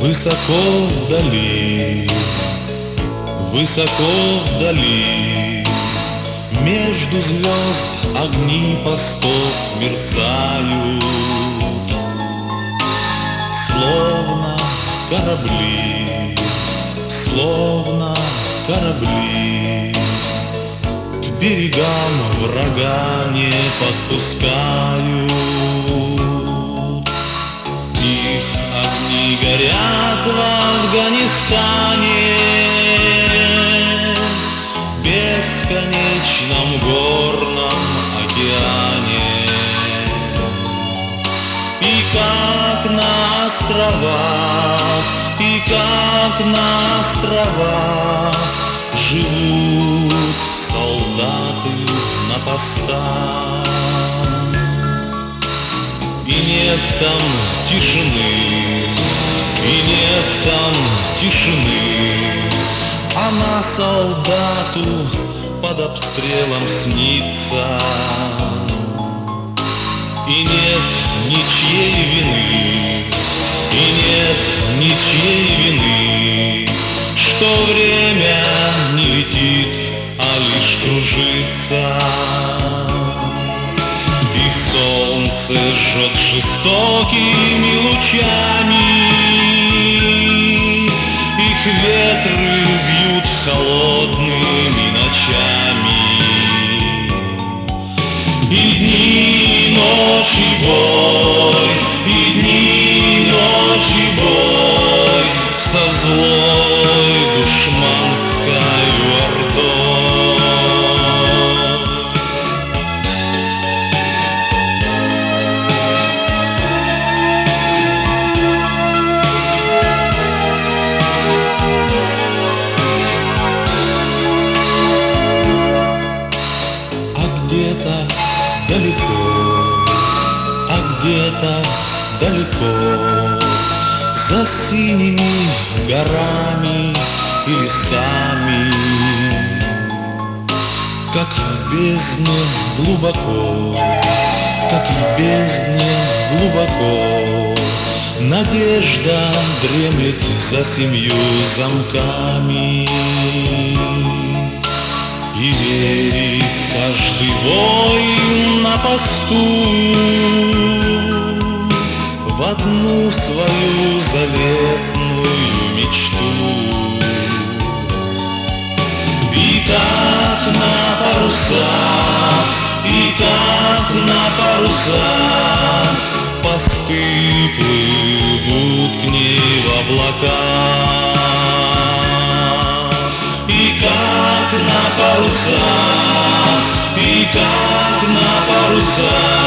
Высоко вдали, высоко вдали, между звезд огни постов мерцают, словно корабли, словно корабли. К берегам врага не подпускают. Их огни горят в Афганистане, в бесконечном горном океане. И как на островах, и как на островах живут солдаты на постах. И нет там тишины, и нет там тишины. Она солдату под обстрелом снится. И нет ничьей вины, и нет ничьей вины, что время не летит, а лишь кружится. Их солнце жжет жестокими лучами, их ветры бьют холодными ночами. И дни, и ночи бой, и дни, и ночи бой со злой душманской ордой. Где-то далеко, а где-то далеко, за синими горами и лесами, как в бездне глубоко, как в бездне глубоко, надежда дремлет за 7 замками. И верит каждый воин на посту в одну свою заветную мечту. И как на парусах, и как на парусах посты плывут к ней в облака. И как на парусах, и как на парусах